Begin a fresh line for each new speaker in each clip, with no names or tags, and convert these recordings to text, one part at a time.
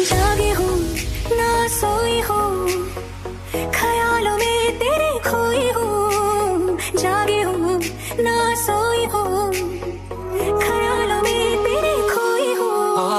जागी हूँ ना सोई हूँ, ख्यालों में तेरे खोई हूँ। जागी हूँ ना सोई हूँ, ख्यालों में तेरे खोई हूँ।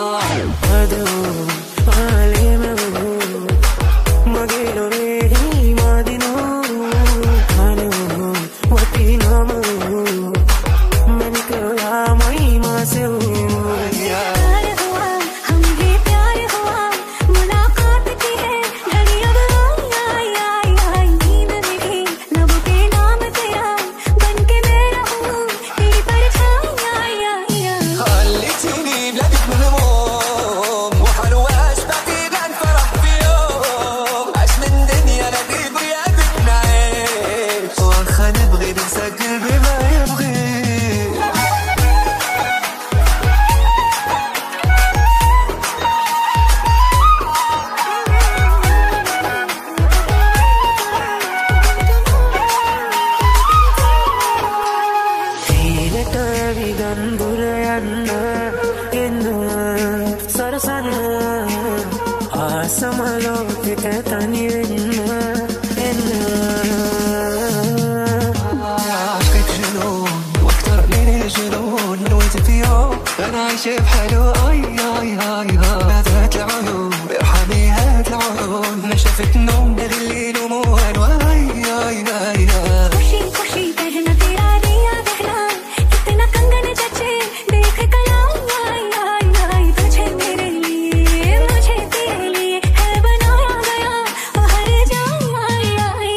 أنا عايش بحلو أي أي أي نادت العيون ارحمي هات العيون ما شافت نوم الليل وموال واي أي أي
खुशी खुशी कहना तेरा दिया कहना, कितना कंगन जचे देख कलाम आई आई आई। तुझे मेरे लिए मुझे तेरे लिए है बनाया गया वो हर जान आई आई।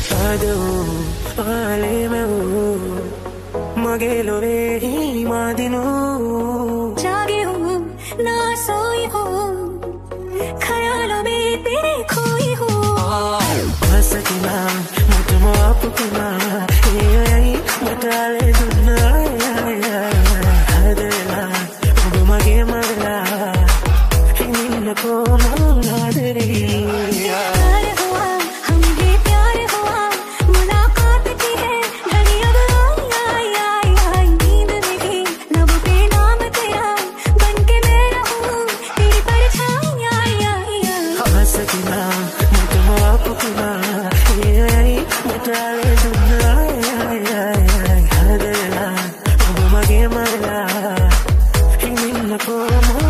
आले में मगे लो रे ही मादिनो
जागी हूँ ना सोई हूँ, ख्यालों में तेरे खोई हूँ।
Masakina, mutumo apukuna, matale dunna, hadela, ubumage magla, hinna ko mangadri.
प्यार हुआ हमसे प्यार हुआ, मुलाकात की है घड़ी अब आई आई आई। नींद में भी लब पे नाम तेरा बन के मैं रहूं तेरी परछाई आई आई आई।
Masakina, mutumo apukuna, matale dunna, hadela, ubumage magla, hinna ko